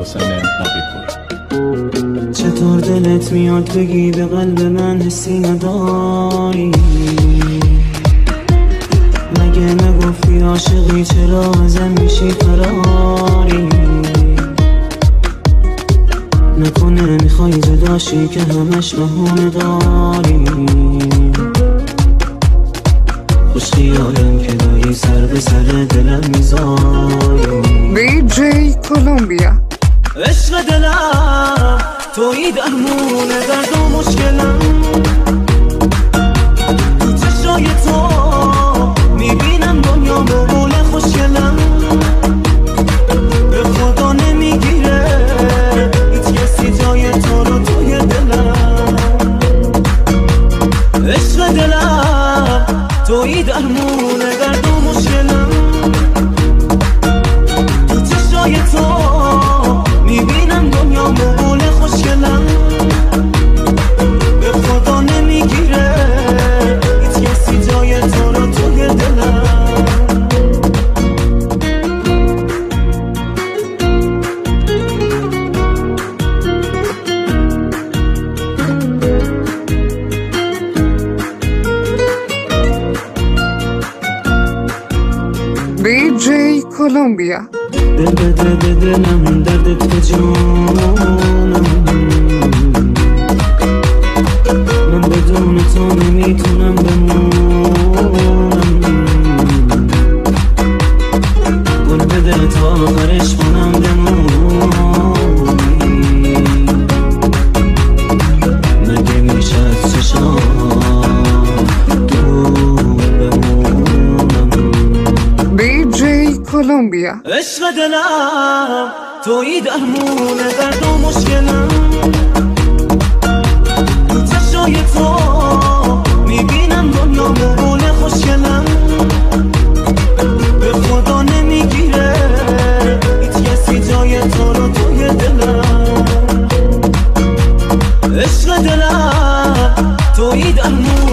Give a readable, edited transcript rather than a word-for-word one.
حسین نبی‌پور. چطور دلت میاد بگی به قلب من حسی نداری؟ مگه نگفتی عاشقی چرا ازم میشی فراری؟ نکنه میخوای جداشی که همش بهونه داری؟ خوش خیالم که داری سر به سر دلم میذاری. DJ کلمبیا. عشق دلم تویی درمون درد و مشکلم، تو چشای تو میبینم دنیا مقبول خوشگلم. به خدا نمیگیره هیچ کسی جای تو رو توی دلم. عشق دلم تویی درمون درد و مشکلم، تو چشای تو میبینم دنیا مقبول خوشگلم. به خدا نمیگیره هیچ کسی جای تو رو توی دلم. DJ کلمبیا. دل بده به دلم دردت به جانم، من بدون تو نمیتونم بمونم. گل بده تا آخرش کنم بمونی، مگه میشه از چشام دور بمونم. DJ کلمبیا. عشق دلم تویی درمون درد و مشکلم، تو چشای تو میبینم دنیا مقبول خوشگلم. به خدا نمیگیره هیچ کسی جای تو رو توی دلم. عشق دلم تویی درمون